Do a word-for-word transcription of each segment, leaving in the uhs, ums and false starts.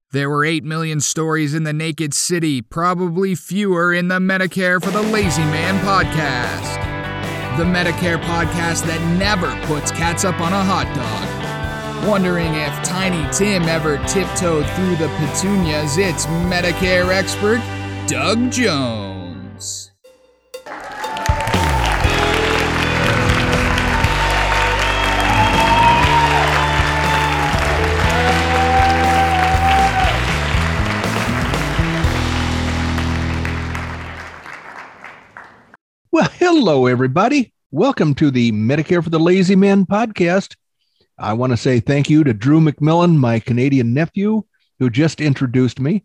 There were eight million stories in the naked city, probably fewer in the Medicare for the Lazy Man podcast. The Medicare podcast that never puts catsup on a hot dog. Wondering if Tiny Tim ever tiptoed through the petunias, it's Medicare expert Doug Jones. Well, hello, everybody. Welcome to the Medicare for the Lazy Man podcast. I want to say thank you to Drew McMillan, my Canadian nephew, who just introduced me.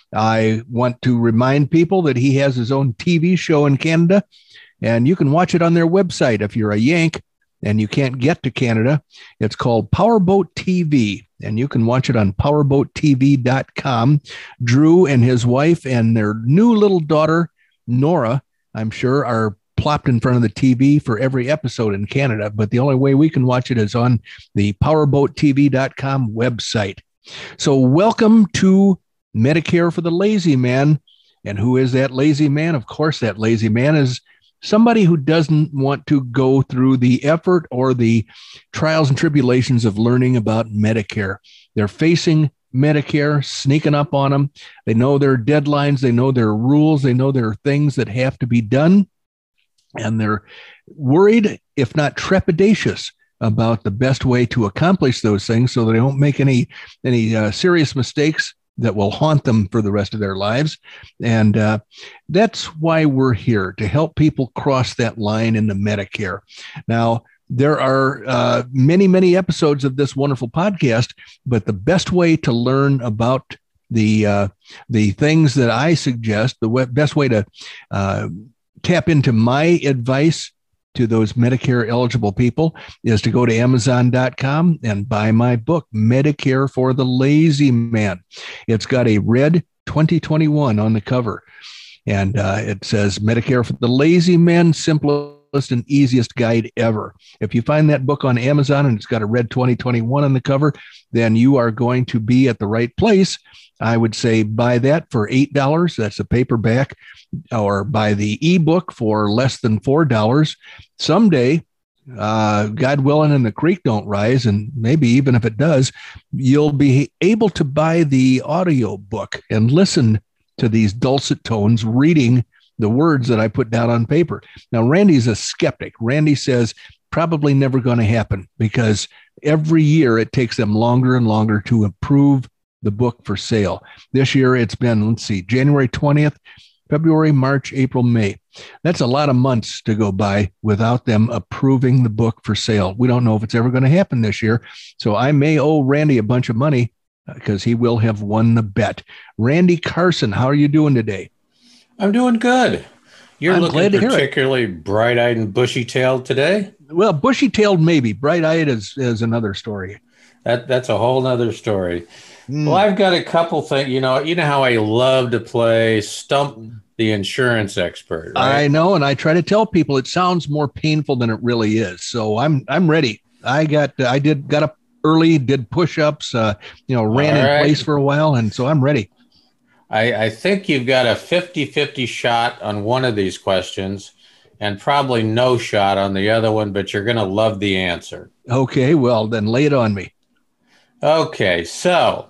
I want to remind people that he has his own T V show in Canada, and you can watch it on their website if you're a Yank and you can't get to Canada. It's called Powerboat T V, and you can watch it on powerboat t v dot com. Drew and his wife and their new little daughter, Nora, I'm sure, are plopped in front of the T V for every episode in Canada, but the only way we can watch it is on the powerboat t v dot com website. So welcome to Medicare for the Lazy Man. And who is that lazy man? Of course, that lazy man is somebody who doesn't want to go through the effort or the trials and tribulations of learning about Medicare. They're facing Medicare sneaking up on them. They know their deadlines. They know their rules. They know there are things that have to be done. And they're worried, if not trepidatious, about the best way to accomplish those things so they don't make any, any uh, serious mistakes that will haunt them for the rest of their lives. And uh, that's why we're here, to help people cross that line into Medicare. Now, there are uh, many, many episodes of this wonderful podcast, but the best way to learn about the uh, the things that I suggest, the w- best way to uh, tap into my advice to those Medicare eligible people is to go to amazon dot com and buy my book, Medicare for the Lazy Man. It's got a red twenty twenty-one on the cover, and uh, it says Medicare for the Lazy Man, simplest and easiest guide ever. If you find that book on Amazon and it's got a red twenty twenty-one on the cover, then you are going to be at the right place. I would say buy that for eight dollars. That's a paperback, or buy the ebook for less than four dollars. Someday, uh, God willing, and the creek don't rise, and maybe even if it does, you'll be able to buy the audio book and listen to these dulcet tones reading the words that I put down on paper. Now, Randy's a skeptic. Randy says probably never going to happen because every year it takes them longer and longer to approve the book for sale. This year it's been, let's see, January twentieth, February, March, April, May. That's a lot of months to go by without them approving the book for sale. We don't know if it's ever going to happen this year. So I may owe Randy a bunch of money because he will have won the bet. Randy Carson, how are you doing today? I'm doing good. You're I'm looking particularly bright-eyed and bushy-tailed today? Well, bushy-tailed maybe. Bright-eyed is, is another story. That That's a whole nother story. Mm. Well, I've got a couple things. You know, you know how I love to play Stump the Insurance Expert, right? I know, and I try to tell people it sounds more painful than it really is. So I'm I'm ready. I got I did got up early, did push-ups, uh, you know, ran All in right. place for a while, and so I'm ready. I, I think you've got a fifty-fifty shot on one of these questions and probably no shot on the other one, but you're going to love the answer. Okay, well, then lay it on me. Okay, so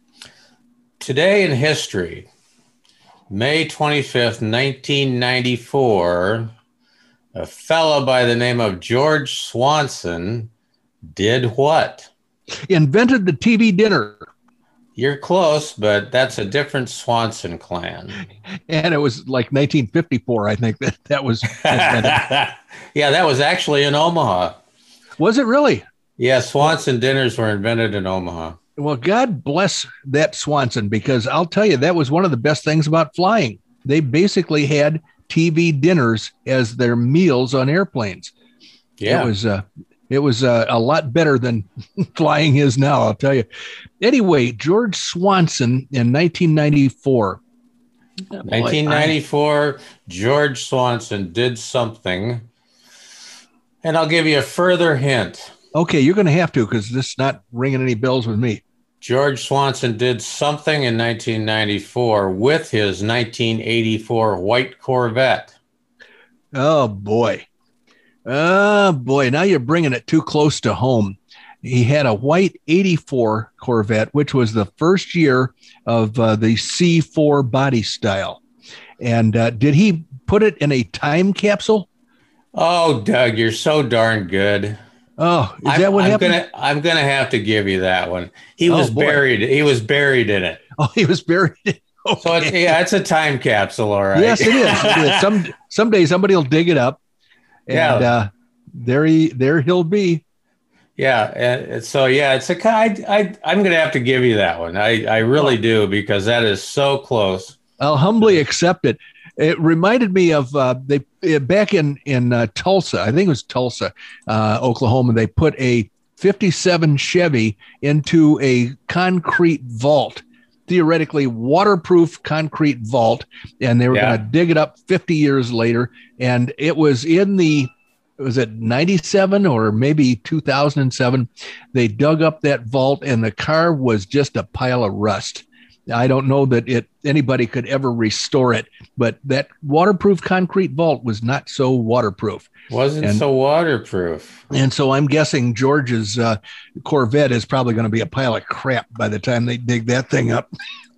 today in history, May twenty-fifth, nineteen ninety-four, a fellow by the name of George Swanson did what? Invented the T V dinner. You're close, but that's a different Swanson clan. And it was like nineteen fifty-four, I think that that was invented. Yeah, that was actually in Omaha. Was it really? Yeah, Swanson dinners were invented in Omaha. Well, God bless that Swanson, because I'll tell you, that was one of the best things about flying. They basically had T V dinners as their meals on airplanes. Yeah. It was uh, it was uh, a lot better than flying is now, I'll tell you. Anyway, George Swanson in nineteen ninety-four. nineteen ninety-four, George Swanson did something. And I'll give you a further hint. Okay, you're going to have to, because this is not ringing any bells with me. George Swanson did something in nineteen ninety-four with his nineteen eighty-four white Corvette. Oh, boy. Oh, boy. Now you're bringing it too close to home. He had a white eighty-four Corvette, which was the first year of uh, the C four body style. And uh, did he put it in a time capsule? Oh, Doug, you're so darn good. Oh, is I'm, that what I'm happened? Gonna, I'm gonna have to give you that one. He Oh, was boy. buried. He was buried in it. Oh, he was buried. Okay. So it's, yeah, it's a time capsule, all right. Yes, it is. It is. Some someday somebody will dig it up, and Yeah. uh, there he there he'll be. Yeah, and so yeah, it's a. I, I I'm gonna have to give you that one. I I really do, because that is so close. I'll humbly accept it. It reminded me of uh, they uh, back in in uh, Tulsa. I think it was Tulsa, uh, Oklahoma. They put a fifty-seven Chevy into a concrete vault, theoretically waterproof concrete vault, and they were Yeah. going to dig it up fifty years later. And it was in the was it ninety-seven or maybe two thousand seven? They dug up that vault, and the car was just a pile of rust. I don't know that it anybody could ever restore it, but that waterproof concrete vault was not so waterproof. Wasn't And- so waterproof. And so I'm guessing George's uh, Corvette is probably going to be a pile of crap by the time they dig that thing up.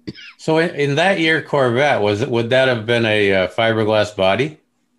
So in, in that year Corvette, was it? Would that have been a uh, fiberglass body?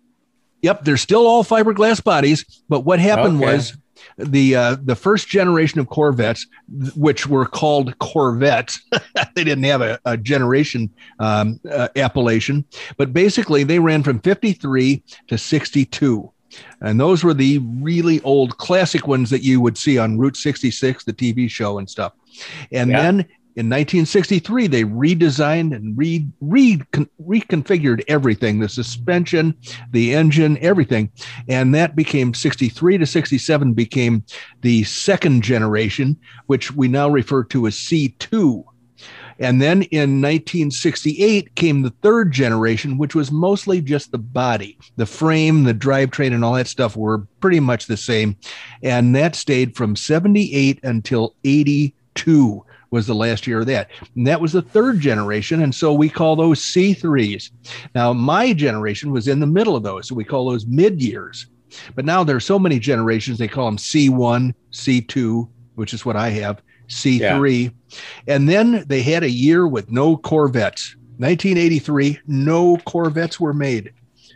Yep, they're still all fiberglass bodies, but what happened Okay. was the uh, the first generation of Corvettes, th- which were called Corvettes, they didn't have a, a generation um, uh, appellation, but basically they ran from fifty-three to sixty-two. And those were the really old classic ones that you would see on Route sixty-six, the T V show and stuff. And Yeah. then in nineteen sixty-three, they redesigned and re, re, con, reconfigured everything, the suspension, the engine, everything. And that became sixty-three to sixty-seven became the second generation, which we now refer to as C two. And then in nineteen sixty-eight came the third generation, which was mostly just the body. The frame, the drivetrain, and all that stuff were pretty much the same. And that stayed from seventy-eight until eighty-two was the last year of that. And that was the third generation. And so we call those C threes. Now, my generation was in the middle of those. So we call those mid years. But now there's so many generations, they call them C one, C two, which is what I have, C three. Yeah. And then they had a year with no Corvettes. nineteen eighty-three, no Corvettes were made.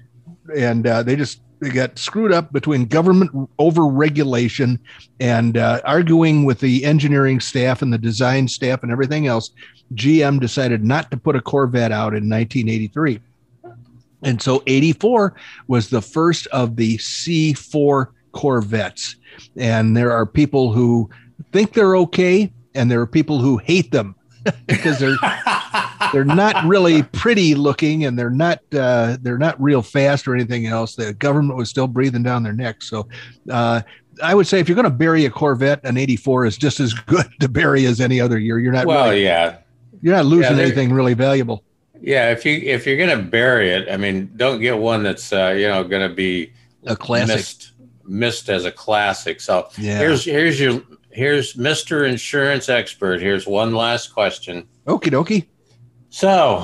And uh, they just they got screwed up between government over-regulation and uh, arguing with the engineering staff and the design staff and everything else. G M decided not to put a Corvette out in nineteen eighty-three. And so eighty-four was the first of the C four Corvettes. And there are people who think they're okay, and there are people who hate them because they're they're not really pretty looking, and they're not uh, they're not real fast or anything else. The government was still breathing down their necks. So uh, I would say if you're going to bury a Corvette, an eighty-four is just as good to bury as any other year. You're not well, really, yeah, you're not losing Yeah, anything really valuable. yeah. If you if you're gonna bury it, I mean, don't get one that's uh, you know going to be A classic. missed missed as a classic. So Yeah. here's here's your here's Mister Insurance Expert. Here's one last question. Okie dokie. So,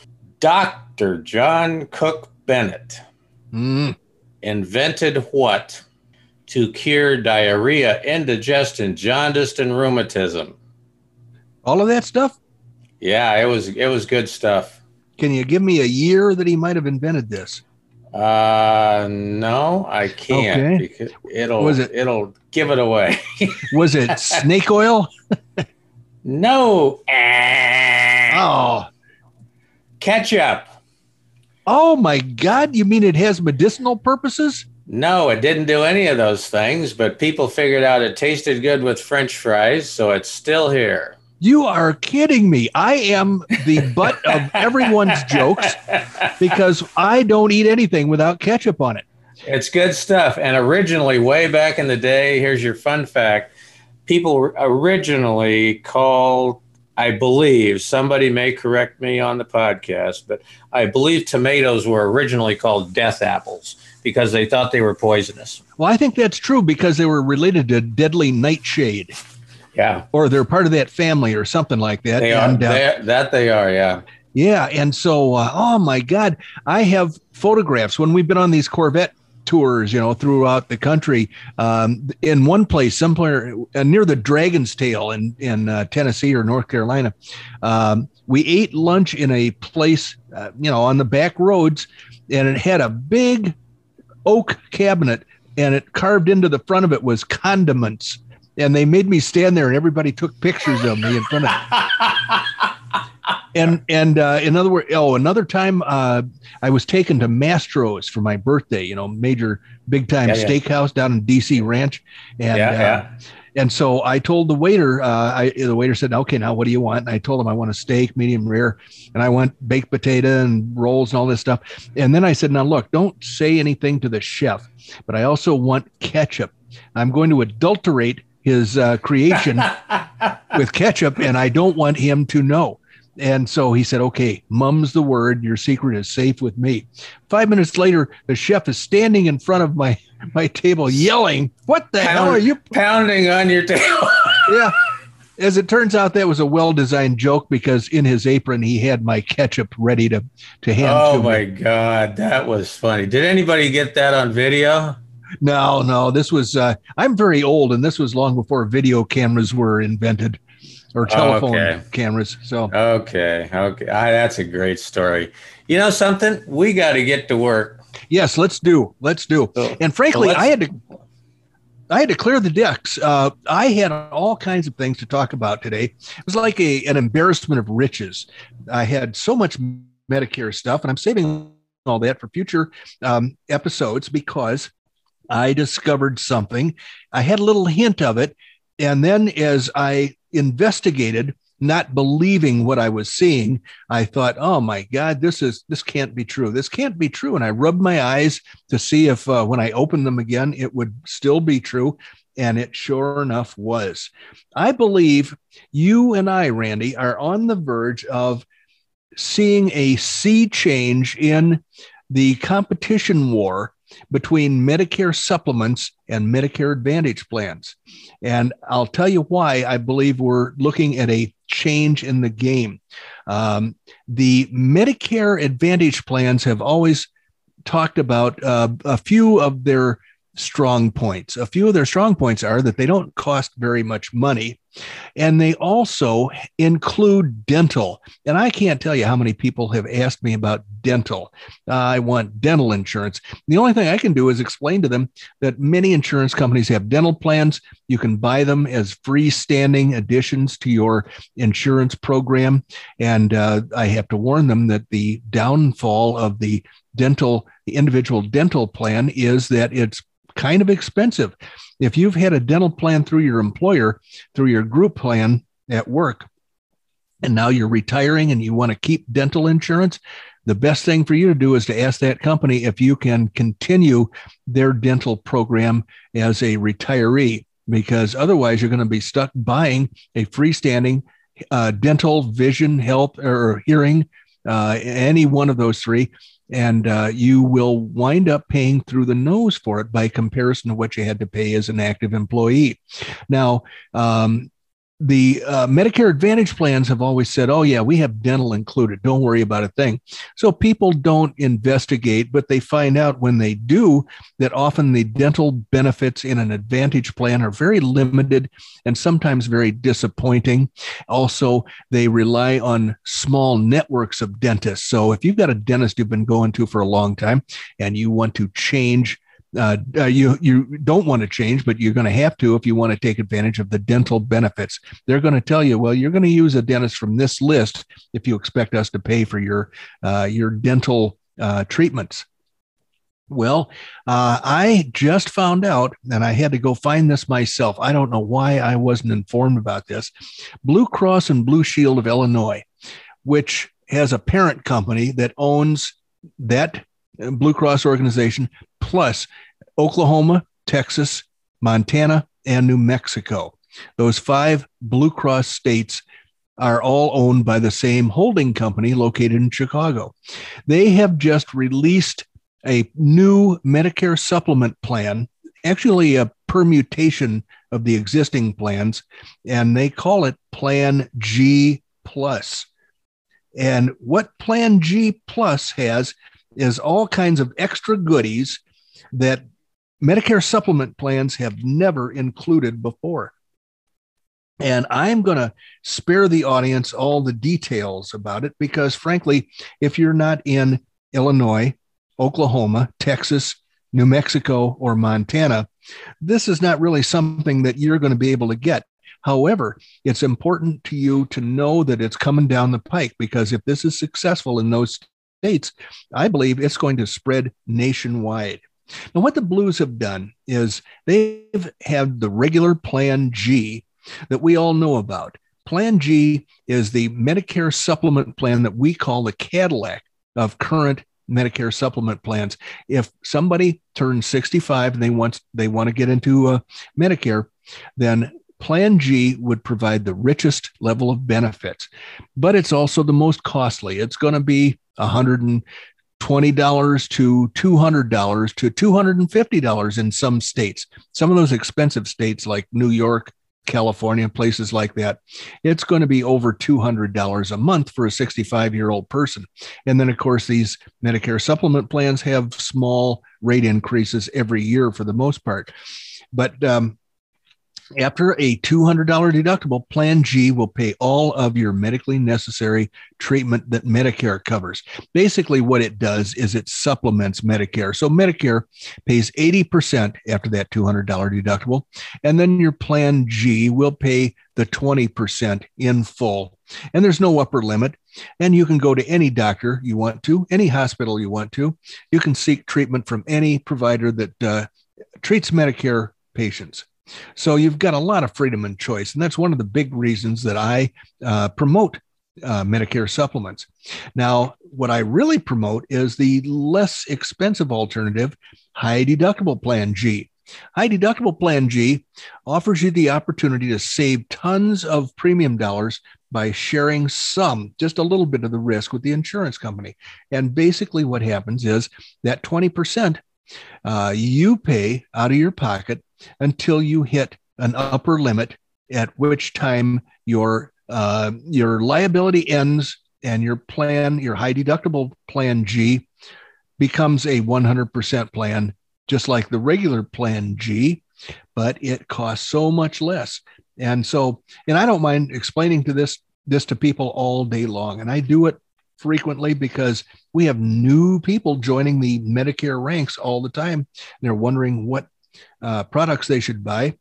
Doctor John Cook Bennett Mm. invented what to cure diarrhea, indigestion, jaundice, and rheumatism? All of that stuff. Yeah, it was it was good stuff. Can you give me a year that he might have invented this? Uh, no, I can't Okay. because it'll Was it- it'll give it away. Was it snake oil? No, Oh, ketchup. oh my God! You mean it has medicinal purposes? No, it didn't do any of those things, but people figured out it tasted good with French fries, so it's still here. You are kidding me. I am the butt of everyone's jokes because I don't eat anything without ketchup on it. It's good stuff. And originally, way back in the day, here's your fun fact. People originally called, I believe, somebody may correct me on the podcast, but I believe tomatoes were originally called death apples because they thought they were poisonous. Well, I think that's true because they were related to deadly nightshade. Yeah. Or they're part of that family or something like that. They and, are. Uh, they, that they are, yeah. Yeah. And so, uh, oh my God, I have photographs when we've been on these Corvette tours, you know, throughout the country. Um, in one place, somewhere uh, near the Dragon's Tail in, in uh, Tennessee or North Carolina, um, we ate lunch in a place, uh, you know, on the back roads, and it had a big oak cabinet, and it carved into the front of it was condiments. And they made me stand there, and everybody took pictures of me in front of it. And and uh, in other words, oh, another time uh, I was taken to Mastro's for my birthday, you know, major big time yeah, yeah. steakhouse down in D C Ranch. And yeah, uh, yeah. and so I told the waiter, uh, I, the waiter said, okay, now what do you want? And I told him I want a steak, medium rare. And I want baked potato and rolls and all this stuff. And then I said, now look, don't say anything to the chef, but I also want ketchup. I'm going to adulterate his uh, creation with ketchup, and I don't want him to know. And so he said, okay, mum's the word. Your secret is safe with me. Five minutes later, the chef is standing in front of my, my table yelling, what the Pound, hell are you? Pounding on your table. Yeah. As it turns out, that was a well-designed joke because in his apron, he had my ketchup ready to, to hand oh, to me. Oh, my God. That was funny. Did anybody get that on video? No, no. This was, uh, I'm very old, and this was long before video cameras were invented. Or telephone okay. cameras. So okay, okay, ah, that's a great story. You know something? We got to get to work. Yes, let's do. Let's do. So, and frankly, so I had to. I had to clear the decks. Uh, I had all kinds of things to talk about today. It was like a an embarrassment of riches. I had so much Medicare stuff, and I'm saving all that for future um, episodes because I discovered something. I had a little hint of it, and then as I investigated, not believing what I was seeing, I thought, oh my God, this is this can't be true. This can't be true. And I rubbed my eyes to see if uh, when I opened them again, it would still be true. And it sure enough was. I believe you and I, Randy, are on the verge of seeing a sea change in the competition war between Medicare supplements and Medicare Advantage plans. And I'll tell you why I believe we're looking at a change in the game. Um, the Medicare Advantage plans have always talked about uh, a few of their strong points. A few of their strong points are that they don't cost very much money, and they also include dental. And I can't tell you how many people have asked me about dental. Uh, I want dental insurance. The only thing I can do is explain to them that many insurance companies have dental plans. You can buy them as freestanding additions to your insurance program. And uh, I have to warn them that the downfall of the dental, the individual dental plan is that it's kind of expensive. If you've had a dental plan through your employer, through your group plan at work, and now you're retiring and you want to keep dental insurance, the best thing for you to do is to ask that company if you can continue their dental program as a retiree, because otherwise you're going to be stuck buying a freestanding uh, dental, vision, health, or hearing, uh, any one of those three. And uh, you will wind up paying through the nose for it by comparison to what you had to pay as an active employee. Now, um, the uh, Medicare Advantage plans have always said, oh, yeah, we have dental included. Don't worry about a thing. So people don't investigate, but they find out when they do that often the dental benefits in an Advantage plan are very limited and sometimes very disappointing. Also, they rely on small networks of dentists. So if you've got a dentist you've been going to for a long time and you want to change Uh, uh, you you don't want to change, but you're going to have to if you want to take advantage of the dental benefits. They're going to tell you, well, you're going to use a dentist from this list if you expect us to pay for your uh, your dental uh, treatments. Well, uh, I just found out, and I had to go find this myself. I don't know why I wasn't informed about this. Blue Cross and Blue Shield of Illinois, which has a parent company that owns that Blue Cross organization, plus Oklahoma, Texas, Montana, and New Mexico. Those five Blue Cross states are all owned by the same holding company located in Chicago. They have just released a new Medicare supplement plan actually a permutation of the existing plans, and they call it Plan G Plus. And what Plan G Plus has is all kinds of extra goodies that Medicare supplement plans have never included before. And I'm going to spare the audience all the details about it because, frankly, if you're not in Illinois, Oklahoma, Texas, New Mexico, or Montana, this is not really something that you're going to be able to get. However, it's important to you to know that it's coming down the pike, because if this is successful in those states, I believe it's going to spread nationwide. Now, what the Blues have done is they've had the regular Plan G that we all know about. Plan G is the Medicare supplement plan that we call the Cadillac of current Medicare supplement plans. If somebody turns sixty-five and they want they want to get into uh, Medicare, then Plan G would provide the richest level of benefits, but it's also the most costly. It's going to be one hundred twenty dollars to two hundred dollars to two hundred fifty dollars in some states. Some of those expensive states like New York, California, places like that, it's going to be over two hundred dollars a month for a sixty-five-year-old person. And then, of course, these Medicare supplement plans have small rate increases every year for the most part. But um, after a two hundred dollars deductible, Plan G will pay all of your medically necessary treatment that Medicare covers. Basically, what it does is it supplements Medicare. So Medicare pays eighty percent after that two hundred dollars deductible, and then your Plan G will pay the twenty percent in full. And there's no upper limit, and you can go to any doctor you want to, any hospital you want to. You can seek treatment from any provider that uh, treats Medicare patients. So you've got a lot of freedom and choice. And that's one of the big reasons that I uh, promote uh, Medicare supplements. Now, what I really promote is the less expensive alternative, high deductible Plan G. High deductible Plan G offers you the opportunity to save tons of premium dollars by sharing some, just a little bit of the risk with the insurance company. And basically what happens is that twenty percent uh, you pay out of your pocket until you hit an upper limit, at which time your uh, your liability ends and your plan, your high deductible Plan G, becomes a one hundred percent plan, just like the regular Plan G, but it costs so much less. And so, and I don't mind explaining to this this to people all day long, and I do it frequently because we have new people joining the Medicare ranks all the time. They're wondering what Uh, products they should buy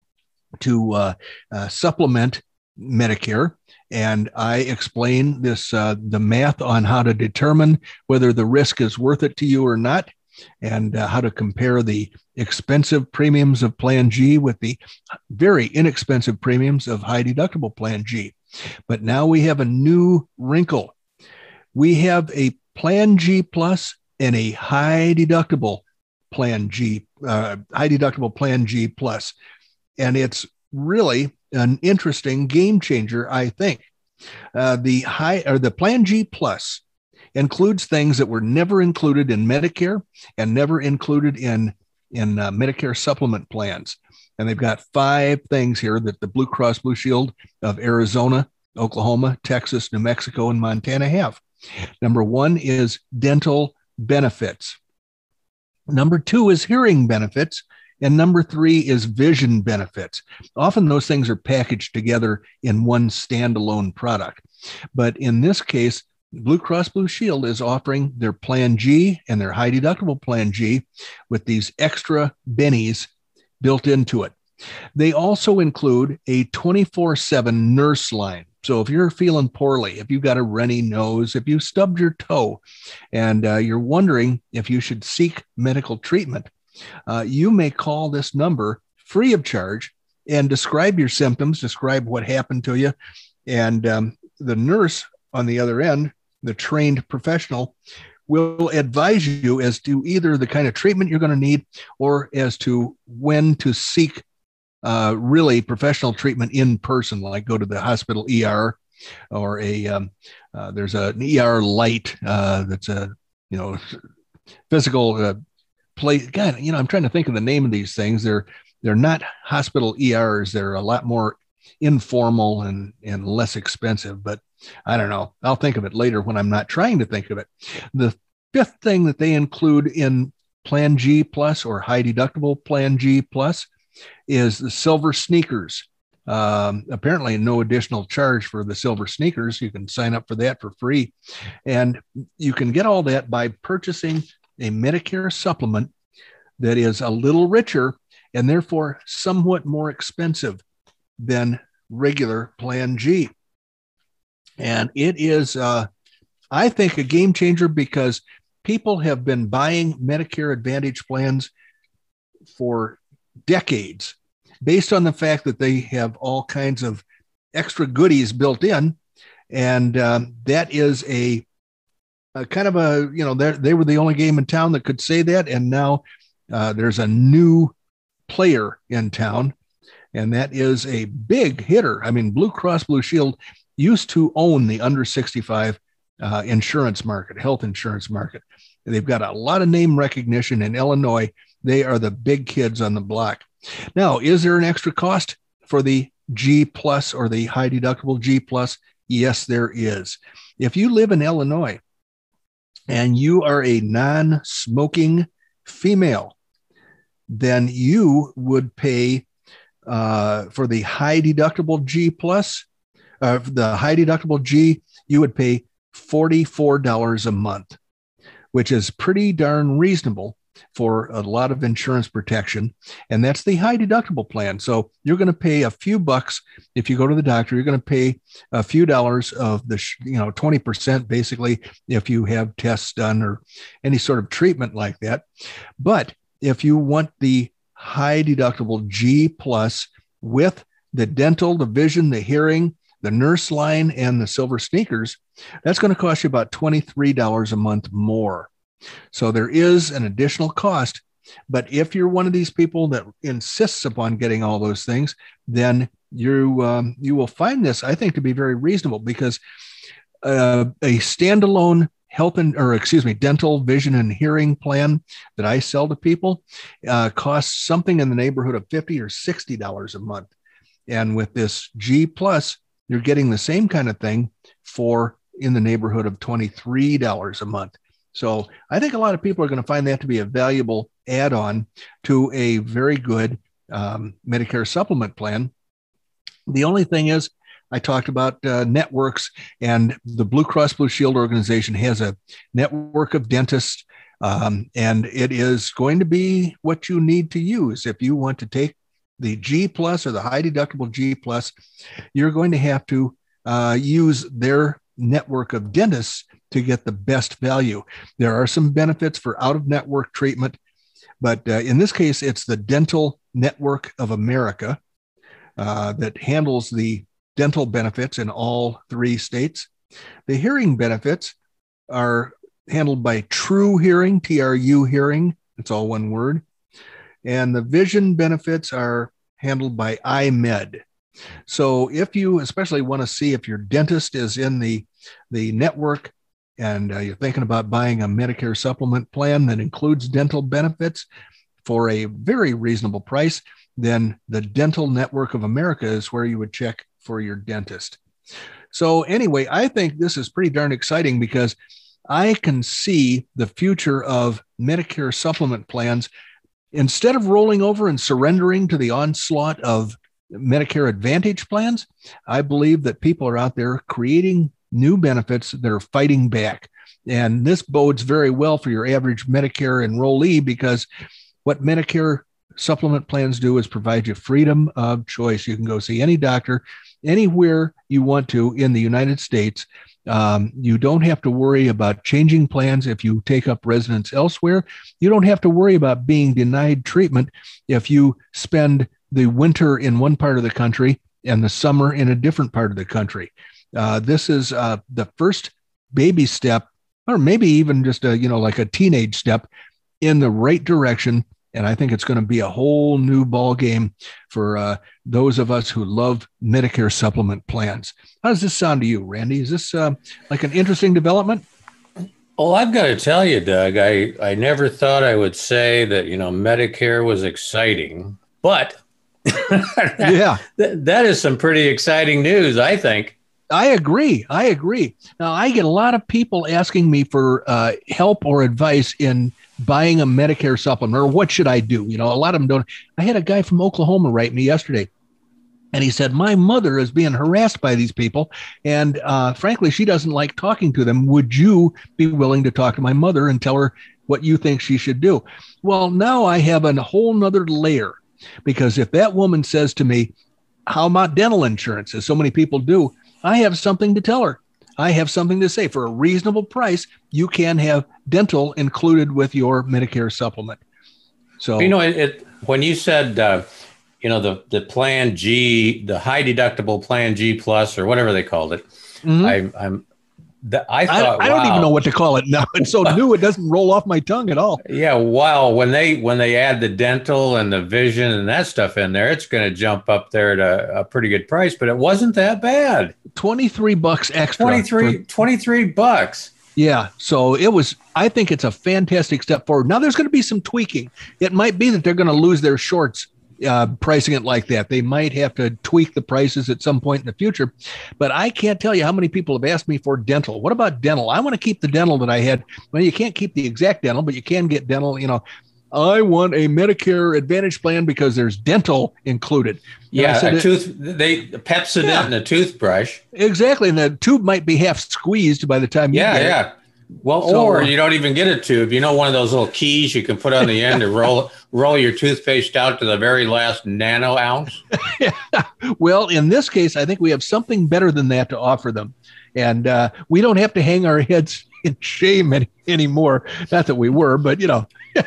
to uh, uh, supplement Medicare. And I explain this, uh, the math on how to determine whether the risk is worth it to you or not, and uh, how to compare the expensive premiums of Plan G with the very inexpensive premiums of high deductible Plan G. But now we have a new wrinkle. We have a Plan G Plus and a high deductible Plan G, uh, high deductible Plan G Plus. And it's really an interesting game changer, I think. Uh, the high or the Plan G Plus includes things that were never included in Medicare and never included in, in uh, Medicare supplement plans. And they've got five things here that the Blue Cross Blue Shield of Arizona, Oklahoma, Texas, New Mexico, and Montana have. Number one is dental benefits. Number two is hearing benefits, and number three is vision benefits. Often those things are packaged together in one standalone product. But in this case, Blue Cross Blue Shield is offering their Plan G and their high deductible Plan G with these extra bennies built into it. They also include a twenty-four seven nurse line. So if you're feeling poorly, if you've got a runny nose, if you stubbed your toe, and uh, you're wondering if you should seek medical treatment, uh, you may call this number free of charge and describe your symptoms, describe what happened to you. And um, the nurse on the other end, the trained professional, will advise you as to either the kind of treatment you're going to need or as to when to seek Uh, really professional treatment in person, like go to the hospital E R or a um, uh, there's a, an E R light uh, that's a you know physical uh, place. God, you know, I'm trying to think of the name of these things. They're they're not hospital E Rs. They're a lot more informal and and less expensive. But I don't know. I'll think of it later when I'm not trying to think of it. The fifth thing that they include in Plan G Plus or high deductible Plan G Plus is the silver sneakers. Um, apparently no additional charge for the silver sneakers. You can sign up for that for free. And you can get all that by purchasing a Medicare supplement that is a little richer and therefore somewhat more expensive than regular Plan G. And it is, uh, I think, a game changer because people have been buying Medicare Advantage plans for decades based on the fact that they have all kinds of extra goodies built in. And um, that is a, a kind of a, you know, they were the only game in town that could say that. And now uh, there's a new player in town, and that is a big hitter. I mean, Blue Cross Blue Shield used to own the under sixty-five uh, insurance market, health insurance market. They've got a lot of name recognition in Illinois. They are the big kids on the block. Now, is there an extra cost for the G Plus or the high deductible G Plus? Yes, there is. If you live in Illinois and you are a non-smoking female, then you would pay uh, for the high deductible G Plus, uh, the high deductible G, you would pay forty-four dollars a month, which is pretty darn reasonable for a lot of insurance protection. And that's the high deductible plan. So you're going to pay a few bucks. If you go to the doctor, you're going to pay a few dollars of the, you know, twenty percent basically, if you have tests done or any sort of treatment like that. But if you want the high deductible G Plus with the dental, the vision, the hearing, the nurse line, and the silver sneakers, that's going to cost you about twenty-three dollars a month more. So there is an additional cost. But if you're one of these people that insists upon getting all those things, then you um, you will find this, I think, to be very reasonable, because uh, a standalone health and, or excuse me, dental, vision, and hearing plan that I sell to people uh, costs something in the neighborhood of fifty or sixty dollars a month. And with this G Plus, you're getting the same kind of thing for in the neighborhood of twenty-three dollars a month. So I think a lot of people are going to find that to be a valuable add-on to a very good um, Medicare supplement plan. The only thing is, I talked about uh, networks, and the Blue Cross Blue Shield organization has a network of dentists, um, and it is going to be what you need to use. If you want to take the G Plus or the high deductible G Plus, you're going to have to uh, use their network of dentists to get the best value. There are some benefits for out-of-network treatment, but uh, in this case, it's the Dental Network of America uh, that handles the dental benefits in all three states. The hearing benefits are handled by True Hearing, T R U Hearing. It's all one word. And the vision benefits are handled by iMed. So if you especially want to see if your dentist is in the, the network and uh, you're thinking about buying a Medicare supplement plan that includes dental benefits for a very reasonable price, then the Dental Network of America is where you would check for your dentist. So anyway, I think this is pretty darn exciting because I can see the future of Medicare supplement plans. Instead of rolling over and surrendering to the onslaught of Medicare Advantage plans, I believe that people are out there creating new benefits that are fighting back. And this bodes very well for your average Medicare enrollee, because what Medicare supplement plans do is provide you freedom of choice. You can go see any doctor anywhere you want to in the United States. Um, you don't have to worry about changing plans if you take up residence elsewhere. You don't have to worry about being denied treatment if you spend the winter in one part of the country and the summer in a different part of the country. Uh, this is uh, the first baby step, or maybe even just a, you know, like a teenage step in the right direction. And I think it's going to be a whole new ball game for uh, those of us who love Medicare supplement plans. How does this sound to you, Randy? Is this uh, like an interesting development? Oh, I've got to tell you, Doug, I, I never thought I would say that, you know, Medicare was exciting, but yeah, that, that is some pretty exciting news, I think. I agree. I agree. Now, I get a lot of people asking me for uh, help or advice in buying a Medicare supplement, or what should I do? You know, a lot of them don't. I had a guy from Oklahoma write me yesterday, and he said, my mother is being harassed by these people, and uh, frankly, she doesn't like talking to them. Would you be willing to talk to my mother and tell her what you think she should do? Well, now I have a whole nother layer, because if that woman says to me, how about dental insurance, as so many people do, I have something to tell her. I have something to say. For a reasonable price, you can have dental included with your Medicare supplement. So, you know, it, it when you said, uh, you know, the, the plan G, the high deductible plan G plus, or whatever they called it, mm-hmm. I, I'm, the, I thought, I, I wow. don't even know what to call it now. It's so new, it doesn't roll off my tongue at all. Yeah. Wow. When they, when they add the dental and the vision and that stuff in there, it's going to jump up there at a, a pretty good price, but it wasn't that bad. twenty-three bucks extra. twenty-three, for, twenty-three bucks. Yeah. So it was, I think it's a fantastic step forward. Now there's going to be some tweaking. It might be that they're going to lose their shorts uh, pricing it like that. They might have to tweak the prices at some point in the future, but I can't tell you how many people have asked me for dental. What about dental? I want to keep the dental that I had. Well, you can't keep the exact dental, but you can get dental, you know. I want a Medicare Advantage plan because there's dental included. And yeah, said, a tooth, they Pepsodent yeah, and a toothbrush. Exactly, and the tube might be half squeezed by the time you yeah, get yeah. it. Well, so, or you don't even get a tube. You know, one of those little keys you can put on the end to roll roll your toothpaste out to the very last nano ounce. Well, in this case, I think we have something better than that to offer them, and uh, we don't have to hang our heads in shame any, anymore. Not that we were, but you know.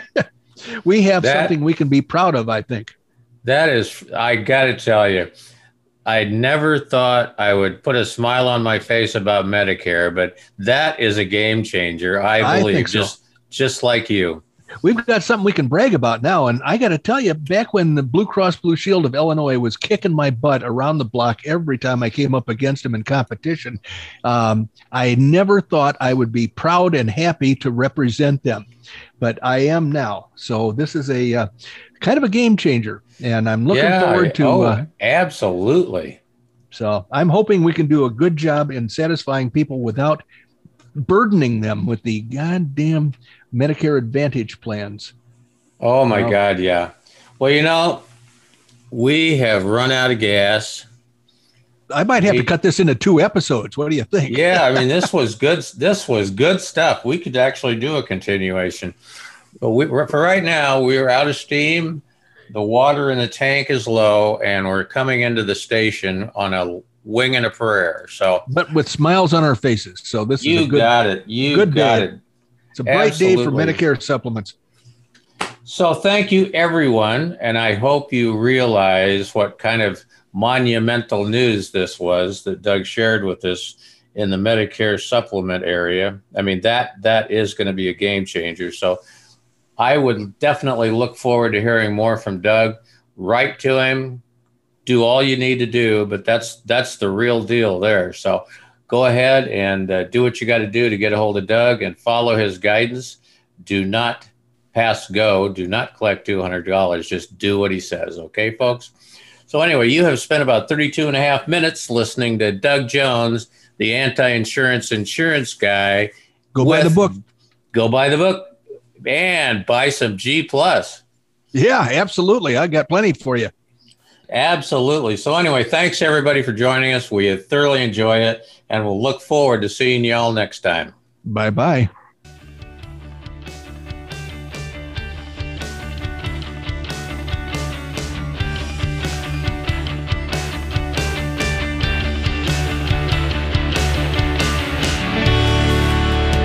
We have that, something we can be proud of, I think. That is, I got to tell you, I never thought I would put a smile on my face about Medicare, but that is a game changer. I believe, I think so. just just like you. We've got something we can brag about now. And I got to tell you, back when the Blue Cross Blue Shield of Illinois was kicking my butt around the block every time I came up against them in competition, um, I never thought I would be proud and happy to represent them. But I am now. So this is a uh, kind of a game changer. And I'm looking yeah, forward to. Oh, uh, absolutely. So I'm hoping we can do a good job in satisfying people without burdening them with the goddamn Medicare Advantage plans. Oh, my uh, God. Yeah. Well, you know, we have run out of gas. I might have we, to cut this into two episodes. What do you think? Yeah. I mean, this was good. This was good stuff. We could actually do a continuation. But we, for right now, we're out of steam. The water in the tank is low, and we're coming into the station on a wing and a prayer. So, but with smiles on our faces. So this you is a good, got it. You good got day. it. It's a bright Absolutely. day for Medicare supplements. So thank you, everyone. And I hope you realize what kind of monumental news this was that Doug shared with us in the Medicare supplement area. I mean, that that is going to be a game changer. So I would definitely look forward to hearing more from Doug. Write to him, do all you need to do, but that's that's the real deal there. So go ahead and uh, do what you got to do to get a hold of Doug and follow his guidance. Do not pass go. Do not collect two hundred dollars. Just do what he says. Okay, folks? So anyway, you have spent about thirty-two and a half minutes listening to Doug Jones, the anti-insurance insurance guy. Go buy the book. Go buy the book and buy some G plus. Yeah, absolutely. I got plenty for you. Absolutely. So anyway, thanks everybody for joining us. We thoroughly enjoy it, and we'll look forward to seeing you all next time. Bye-bye.